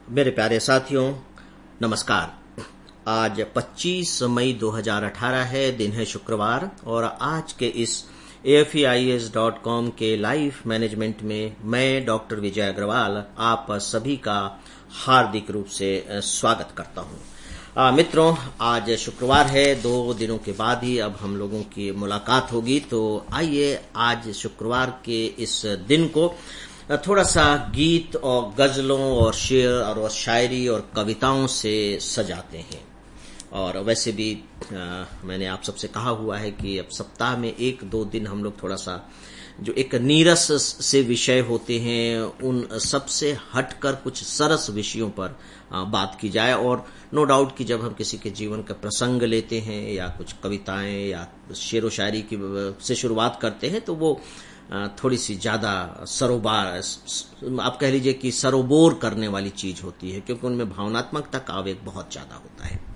मेरे प्यारे साथियों, नमस्कार। आज 25 मई 2018 है, दिन है शुक्रवार, और आज के इस AFEIS.com के लाइफ मैनेजमेंट में मैं डॉक्टर विजय अग्रवाल आप सभी का हार्दिक रूप से स्वागत करता हूं। मित्रों, आज शुक्रवार है, 2 दिनों के बाद ही अब हम लोगों की मुलाकात होगी। तो आइए आज शुक्रवार के इस दिन को थोड़ा सा गीत और गजलों और शेर और शायरी और कविताओं से सजाते हैं। और वैसे भी मैंने आप सबसे कहा हुआ है कि अब सप्ताह में 1-2 दिन हम लोग थोड़ा सा जो एक नीरस से विषय होते हैं उन सबसे हटकर कुछ सरस विषयों पर बात की जाए। और नो डाउट कि जब हम किसी के जीवन का प्रसंग लेते हैं या कुछ कविताएं या शेर व शायरी की से शुरुआत करते हैं तो वो थोड़ी सी ज्यादा सरोबार, आप कह लीजिए कि सरोबोर करने वाली चीज होती है, क्योंकि उनमें भावनात्मकता का आवेग बहुत ज्यादा होता है।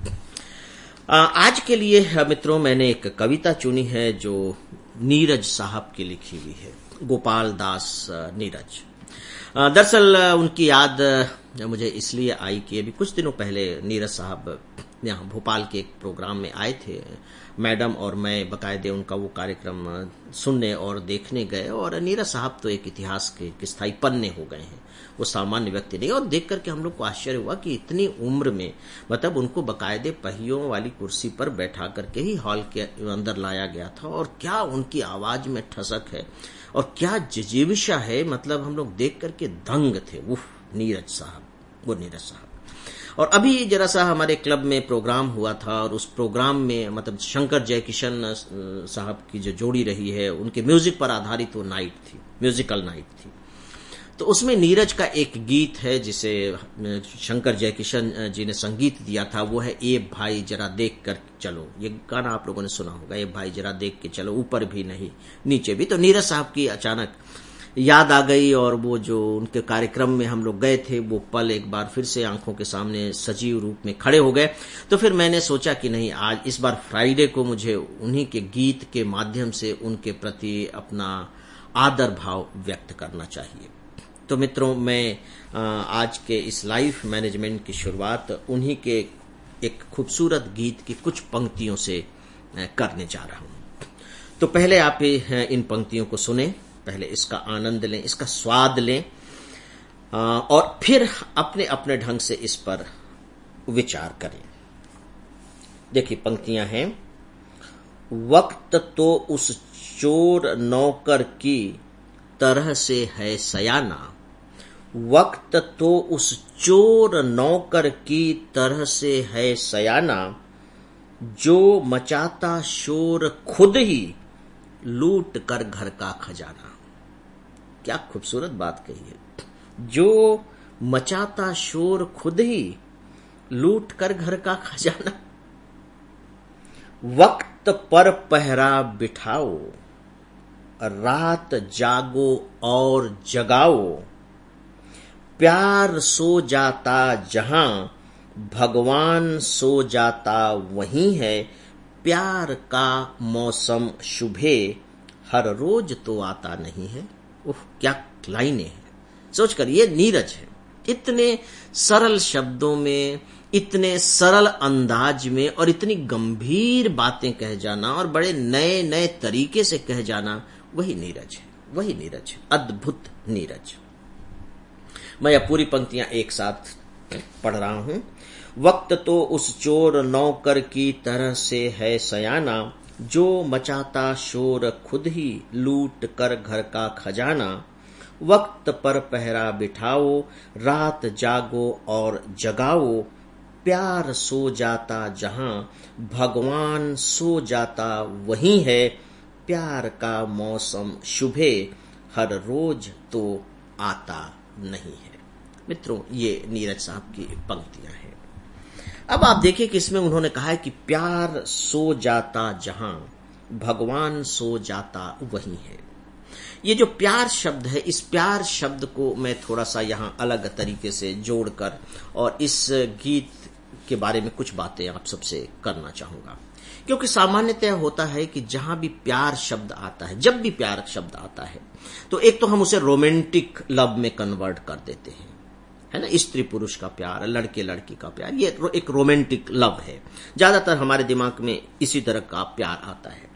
आज के लिए मित्रों मैंने एक कविता चुनी है जो नीरज साहब की लिखी हुई है, गोपाल दास नीरज। दरअसल उनकी याद मुझे इसलिए आई कि अभी कुछ दिनों पहले नीरज साहब यहाँ भोपाल के एक प्रोग्राम में आए थे। मैडम और मैं बकायदे उनका वो कार्यक्रम सुनने और देखने गए, और नीरज साहब तो एक इतिहास के स्थायी पन्ने हो गए हैं, वो सामान्य व्यक्ति नहीं। और देख करके हम लोग को आश्चर्य हुआ कि इतनी उम्र में मतलब उनको बकायदे पहियों वाली कुर्सी पर बैठा करके ही हॉल के अंदर लाया गया था, और क्या उनकी आवाज में ठसक है और क्या जिजीविषा है। मतलब हम लोग देख करके दंग थे। उफ, नीरज साहब, वो नीरज साहब। और अभी जरा सा हमारे क्लब में प्रोग्राम हुआ था, और उस प्रोग्राम में मतलब शंकर जयकिशन साहब की जो जोड़ी रही है उनके म्यूजिक पर आधारित वो नाइट थी, म्यूजिकल नाइट थी। तो उसमें नीरज का एक गीत है जिसे शंकर जयकिशन जी ने संगीत दिया था, वो है ए भाई जरा देख कर चलो। ये गाना आप लोगों ने सुना होगा, ए भाई जरा देख के चलो, ऊपर भी नहीं नीचे भी। तो नीरज साहब की अचानक याद आ गई, और वो जो उनके कार्यक्रम में हम लोग गए थे वो पल एक बार फिर से आंखों के सामने सजीव रूप में खड़े हो गए। तो फिर मैंने सोचा कि नहीं, आज इस बार फ्राइडे को मुझे उन्हीं के गीत के माध्यम से उनके प्रति अपना आदर भाव व्यक्त करना चाहिए। तो मित्रों, मैं आज के इस लाइफ मैनेजमेंट की शुरुआत उन्हीं के एक खूबसूरत गीत की कुछ पंक्तियों से करने जा रहा हूं। तो पहले आप इन पंक्तियों को सुने, पहले इसका आनंद लें, इसका स्वाद लें, और फिर अपने अपने ढंग से इस पर विचार करें। देखिए पंक्तियां हैं। वक्त तो उस चोर नौकर की तरह से है सयाना, वक्त तो उस चोर नौकर की तरह से है सयाना, जो मचाता शोर खुद ही लूट कर घर का खजाना। क्या खूबसूरत बात कही है। जो मचाता शोर खुद ही लूट कर घर का खजाना। वक्त पर पहरा बिठाओ, रात जागो और जगाओ, प्यार सो जाता जहां भगवान सो जाता वहीं है, प्यार का मौसम शुभे हर रोज तो आता नहीं है। उफ, क्या लाइनें हैं। सोच कर, ये नीरज है। इतने सरल शब्दों में, इतने सरल अंदाज में और इतनी गंभीर बातें कह जाना और बड़े नए नए तरीके से कह जाना, वही नीरज है, वही नीरज है, अद्भुत नीरज। मैं अब पूरी पंक्तियां एक साथ पढ़ रहा हूं। वक्त तो उस चोर नौकर की तरह से है सयाना, जो मचाता शोर खुद ही लूट कर घर का खजाना, वक्त पर पहरा बिठाओ, रात जागो और जगाओ, प्यार सो जाता जहां भगवान सो जाता वहीं है, प्यार का मौसम शुभे हर रोज तो आता नहीं है। मित्रों, ये नीरज साहब की पंक्तियां हैं। अब आप देखिए कि इसमें उन्होंने कहा है कि प्यार सो जाता जहां भगवान सो जाता वहीं है। ये जो प्यार शब्द है, इस प्यार शब्द को मैं थोड़ा सा यहां अलग तरीके से जोड़कर और इस गीत के बारे में कुछ बातें आप सबसे करना चाहूंगा। क्योंकि सामान्यतः होता है कि जहां भी प्यार शब्द आता है, जब भी प्यार शब्द आता है, तो एक तो हम उसे रोमांटिक लव में कन्वर्ट कर देते हैं, है ना, स्त्री पुरुष का प्यार, लड़के लड़की का प्यार, ये एक रोमांटिक लव है। ज्यादातर हमारे दिमाग में इसी तरह का प्यार आता है।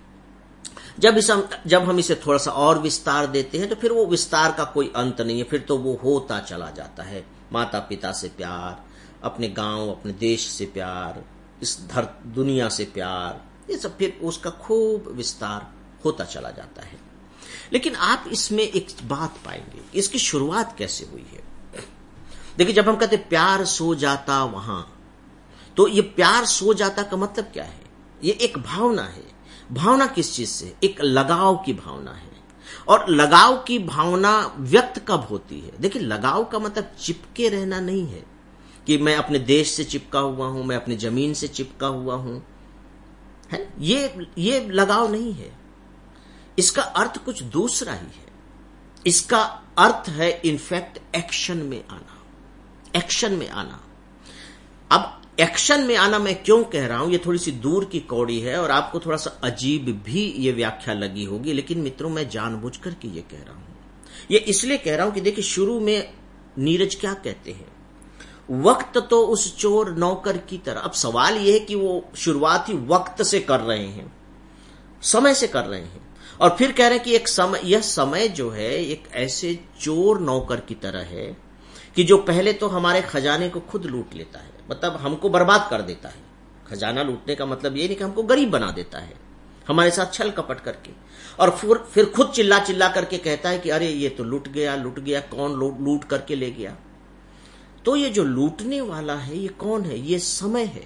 जब हम इसे थोड़ा सा और विस्तार देते हैं तो फिर वो विस्तार का कोई अंत नहीं है, फिर तो वो होता चला जाता है। माता पिता से प्यार, अपने गांव अपने देश से प्यार, इस दुनिया से प्यार, ये सब फिर उसका खूब विस्तार होता चला जाता है। लेकिन आप इसमें एक बात पाएंगे, इसकी शुरुआत कैसे हुई है। देखिए, जब हम कहते प्यार सो जाता वहां, तो ये प्यार सो जाता का मतलब क्या है? ये एक भावना है। भावना किस चीज से? एक लगाव की भावना है। और लगाव की भावना व्यक्त कब होती है? देखिए, लगाव का मतलब चिपके रहना नहीं है कि मैं अपने देश से चिपका हुआ हूं, मैं अपनी जमीन से चिपका हुआ हूं, है ये लगाव नहीं है। इसका अर्थ कुछ दूसरा ही है। इसका अर्थ है इनफैक्ट एक्शन में आना। एक्शन में आना। अब एक्शन में आना मैं क्यों कह रहा हूं, ये थोड़ी सी दूर की कौड़ी है और आपको थोड़ा सा अजीब भी ये व्याख्या लगी होगी, लेकिन मित्रों मैं जानबूझकर के ये कह रहा हूं। ये इसलिए कह रहा हूं कि देखिए, शुरू में नीरज क्या कहते हैं, वक्त तो उस चोर नौकर की तरह। अब सवाल यह है कि वो शुरुआत ही वक्त से कर रहे हैं, समय से कर रहे हैं, और फिर कह रहे हैं कि एक समय, यह समय जो है एक ऐसे चोर नौकर की तरह है कि जो पहले तो हमारे खजाने को खुद लूट लेता है, मतलब हमको बर्बाद कर देता है। खजाना लूटने का मतलब ये नहीं कि हमको गरीब बना देता है हमारे साथ छल कपट करके, और फिर खुद चिल्ला चिल्ला करके कहता है कि अरे ये तो लूट गया, कौन लूट करके ले गया। तो ये जो लूटने वाला है ये कौन है? ये समय है।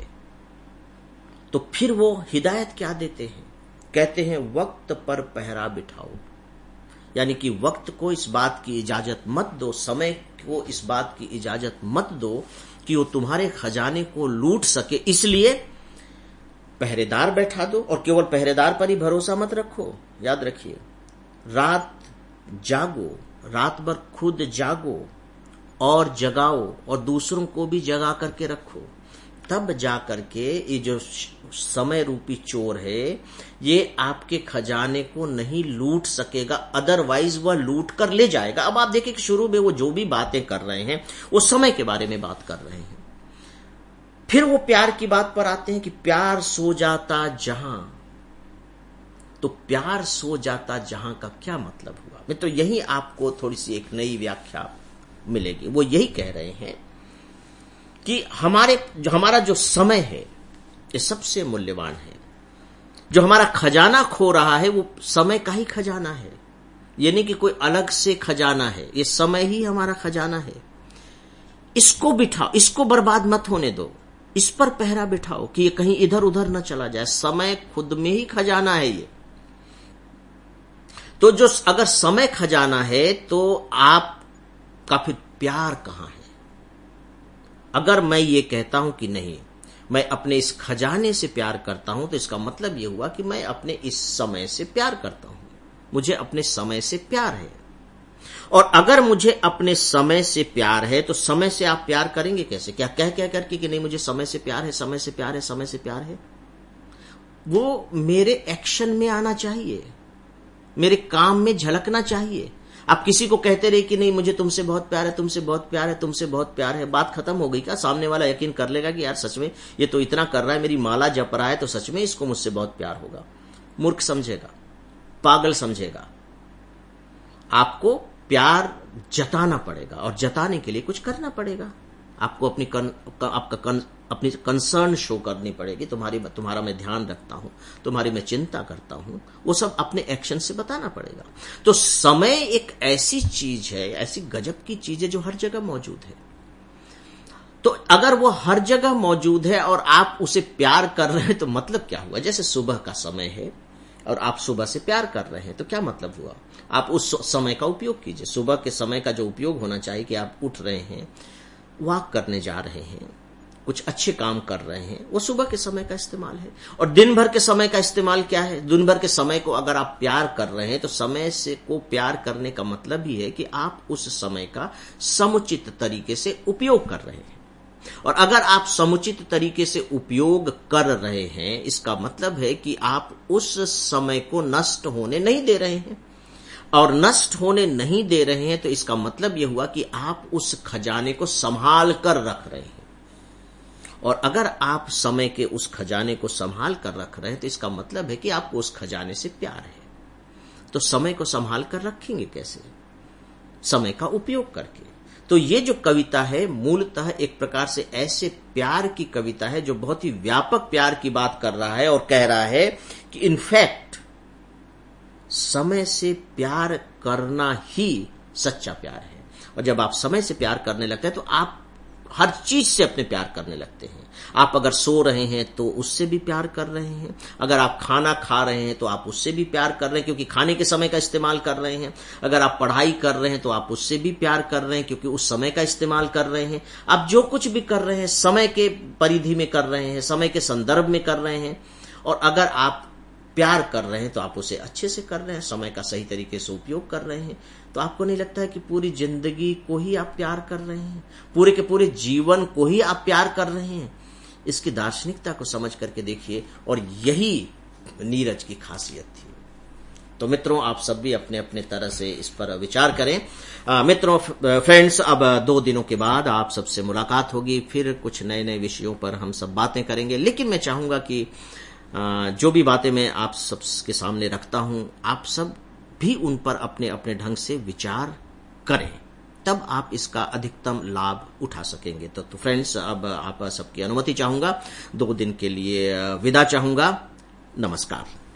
तो फिर वो हिदायत क्या देते हैं? कहते हैं वक्त पर पहरा बिठाओ, यानी कि वक्त को इस बात की इजाजत मत दो, समय को इस बात की इजाजत मत दो कि वो तुम्हारे खजाने को लूट सके, इसलिए पहरेदार बैठा दो। और केवल पहरेदार पर ही भरोसा मत रखो, याद रखिए, रात जागो, रात भर खुद जागो और जगाओ और दूसरों को भी जगा करके रखो, तब जा करके ये जो समय रूपी चोर है ये आपके खजाने को नहीं लूट सकेगा, अदरवाइज वह लूट कर ले जाएगा। अब आप देखिए कि शुरू में वो जो भी बातें कर रहे हैं वो समय के बारे में बात कर रहे हैं, फिर वो प्यार की बात पर आते हैं कि प्यार सो जाता जहां। तो प्यार सो जाता जहां का क्या मतलब हुआ मित्रों? यही आपको थोड़ी सी एक नई व्याख्या मिलेगी। वो यही कह रहे हैं कि हमारा जो समय है ये सबसे मूल्यवान है। जो हमारा खजाना खो रहा है वो समय का ही खजाना है, ये नहीं कि कोई अलग से खजाना है, ये समय ही हमारा खजाना है। इसको बिठाओ, इसको बर्बाद मत होने दो, इस पर पहरा बिठाओ कि ये कहीं इधर उधर न चला जाए। समय खुद में ही खजाना है ये। तो जो अगर समय खजाना है तो आपका फिर प्यार कहां है? अगर मैं ये कहता हूं कि नहीं, मैं अपने इस खजाने से प्यार करता हूं, तो इसका मतलब यह हुआ कि मैं अपने इस समय से प्यार करता हूं, मुझे अपने समय से प्यार है। और अगर मुझे अपने समय से प्यार है तो समय से आप प्यार करेंगे कैसे? क्या कह करके कि नहीं मुझे समय से प्यार है, समय से प्यार है, समय से प्यार है? वो मेरे एक्शन में आना चाहिए, मेरे काम में झलकना चाहिए। आप किसी को कहते रहे कि नहीं मुझे तुमसे बहुत प्यार है, तुमसे बहुत प्यार है, तुमसे बहुत प्यार है, बात खत्म हो गई क्या? सामने वाला यकीन कर लेगा कि यार सच में ये तो इतना कर रहा है, मेरी माला जप रहा है, तो सच में इसको मुझसे बहुत प्यार होगा। मूर्ख समझेगा, पागल समझेगा। आपको प्यार जताना पड़ेगा और जताने के लिए कुछ करना पड़ेगा। आपको अपनी कंसर्न शो करनी पड़ेगी। तुम्हारा मैं ध्यान रखता हूं, तुम्हारी मैं चिंता करता हूं, वो सब अपने एक्शन से बताना पड़ेगा। तो समय एक ऐसी चीज है, ऐसी गजब की चीज है जो हर जगह मौजूद है। तो अगर वो हर जगह मौजूद है और आप उसे प्यार कर रहे हैं तो मतलब क्या हुआ? जैसे सुबह का समय है और आप सुबह से प्यार कर रहे हैं तो क्या मतलब हुआ? आप उस समय का उपयोग कीजिए। सुबह के समय का जो उपयोग होना चाहिए कि आप उठ रहे हैं, वॉक करने जा रहे हैं, कुछ अच्छे काम कर रहे हैं, वो सुबह के समय का इस्तेमाल है। और दिन भर के समय का इस्तेमाल क्या है? दिन भर के समय को अगर आप प्यार कर रहे हैं तो समय से को प्यार करने का मतलब ही है कि आप उस समय का समुचित तरीके से उपयोग कर रहे हैं। और अगर आप समुचित तरीके से उपयोग कर रहे हैं, इसका मतलब है कि आप उस समय को नष्ट होने नहीं दे रहे हैं। और नष्ट होने नहीं दे रहे हैं, तो इसका मतलब यह हुआ कि आप उस खजाने को संभाल कर रख रहे हैं। और अगर आप समय के उस खजाने को संभाल कर रख रहे हैं, तो इसका मतलब है कि आपको उस खजाने से प्यार है। तो समय को संभाल कर रखेंगे कैसे? समय का उपयोग करके। तो ये जो कविता है मूलतः एक प्रकार से ऐसे प्यार की कविता है जो बहुत ही व्यापक प्यार की बात कर रहा है और कह रहा है कि इनफैक्ट समय से प्यार करना ही सच्चा प्यार है। और जब आप समय से प्यार करने लगते हैं तो आप हर चीज से अपने प्यार करने लगते हैं। आप अगर सो रहे हैं तो उससे भी प्यार कर रहे हैं, अगर आप खाना खा रहे हैं तो आप उससे भी प्यार कर रहे हैं क्योंकि खाने के समय का इस्तेमाल कर रहे हैं, अगर आप पढ़ाई कर रहे हैं तो आप उससे भी प्यार कर रहे हैं क्योंकि उस समय का इस्तेमाल कर रहे हैं। आप जो कुछ भी कर रहे हैं समय के परिधि में कर रहे हैं, समय के संदर्भ में कर रहे हैं। और अगर आप प्यार कर रहे हैं तो आप उसे अच्छे से कर रहे हैं, समय का सही तरीके से उपयोग कर रहे हैं। तो आपको नहीं लगता है कि पूरी जिंदगी को ही आप प्यार कर रहे हैं, पूरे के पूरे जीवन को ही आप प्यार कर रहे हैं? इसकी दार्शनिकता को समझ करके देखिए, और यही नीरज की खासियत थी। तो मित्रों, आप सब भी अपने अपने तरह से इस पर विचार करें। मित्रों, फ्रेंड्स, अब 2 दिनों के बाद आप सबसे मुलाकात होगी, फिर कुछ नए नए विषयों पर हम सब बातें करेंगे। लेकिन मैं चाहूंगा कि जो भी बातें मैं आप सबके सामने रखता हूं, आप सब भी उन पर अपने अपने ढंग से विचार करें, तब आप इसका अधिकतम लाभ उठा सकेंगे। तो फ्रेंड्स, अब आप सबकी अनुमति चाहूंगा, 2 दिन के लिए विदा चाहूंगा। नमस्कार।